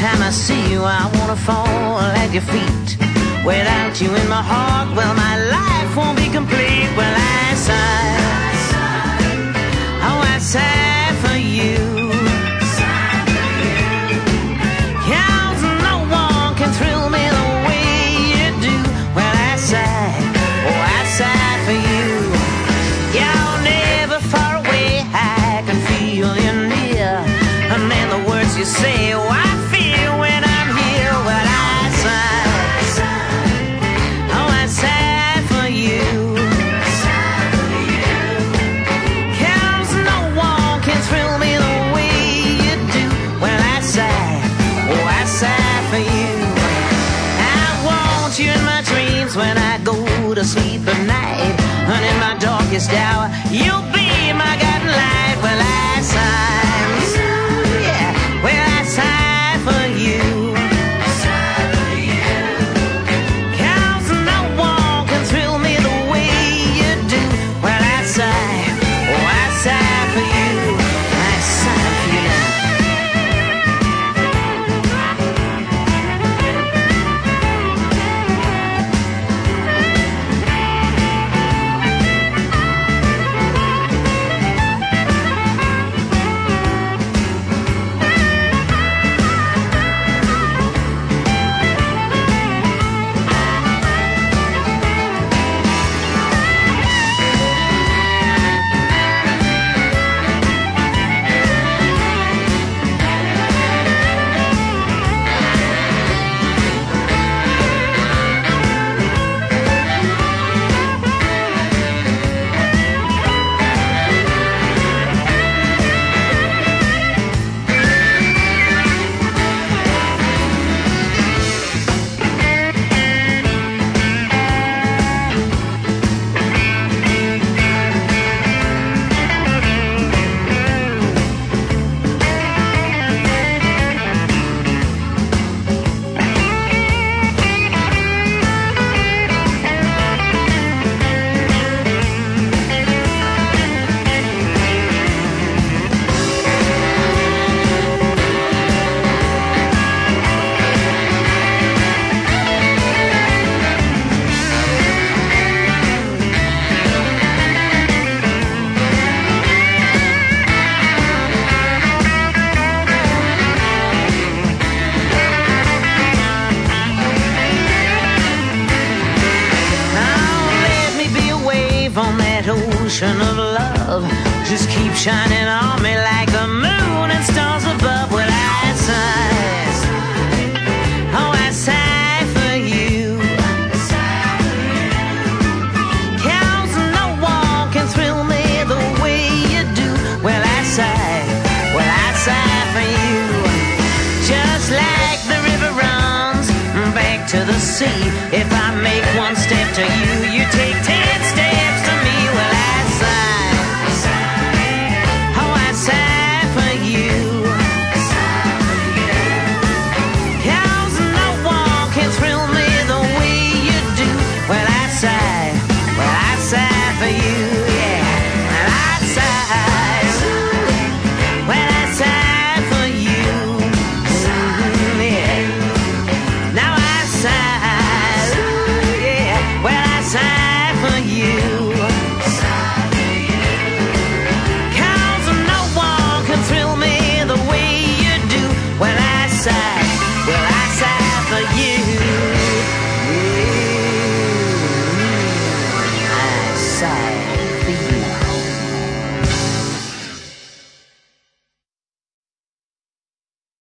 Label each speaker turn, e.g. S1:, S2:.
S1: time I see you, I wanna fall at your feet. Without you in my heart, well, my life won't be complete. Well, I sigh, oh, I sigh for you. Cause no one can thrill me the way you do. Well, I sigh, oh, I sigh for you. You're never far away, I can feel you near. And then the words you say, oh, I feel when I'm here. Well, I sigh, oh, I sigh for you. Cause no one can thrill me the way you do. Well, I sigh, oh, I sigh for you. I want you in my dreams when I go to sleep at night. And in my darkest hour, you'll be my guiding light. Well, I sigh, yeah, well, I sigh for you. Cause no one can thrill me the way you do. Well, I sigh, oh, I sigh for you. I sigh for you now. On that ocean of love, just keep shining on me like the moon and stars above. Well, I sigh, oh, I sigh for you. Cause no one can thrill me the way you do. Well, I sigh for you. Just like the river runs back to the sea, if I make